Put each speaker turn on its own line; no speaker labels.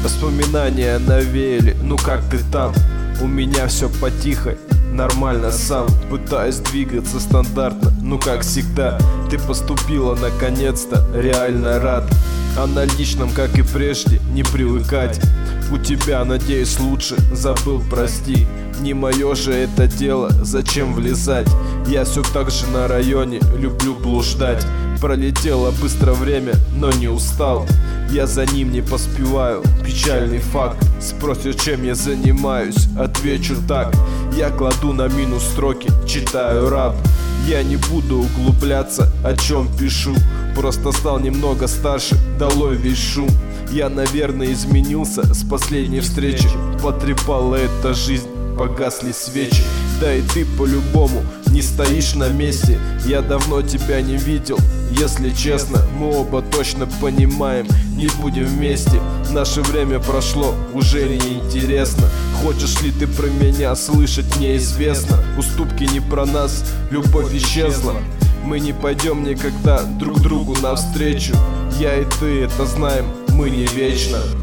Воспоминания навеяли, ну как ты там? У меня все потихо, нормально сам. Пытаюсь двигаться стандартно, ну как всегда. Ты поступила наконец-то, реально рад. А на личном, как и прежде, не привыкать. У тебя, надеюсь, лучше, забыл, прости. Не мое же это дело, зачем влезать? Я все так же на районе, люблю блуждать. Пролетело быстро время, но не устал. Я за ним не поспеваю, печальный факт. Спросят, чем я занимаюсь, отвечу так. Я кладу на минус строки, читаю рап. Я не буду углубляться, о чем пишу. Просто стал немного старше, долой весь шум. Я, наверное, изменился с последней встречи. Потрепала эта жизнь, погасли свечи. Да и ты по-любому не стоишь на месте. Я давно тебя не видел, если честно. Мы оба точно понимаем, не будем вместе. Наше время прошло, уже не интересно. Хочешь ли ты про меня слышать, неизвестно. Уступки не про нас, любовь исчезла. Мы не пойдем никогда друг другу навстречу. Я и ты это знаем, мы не вечно.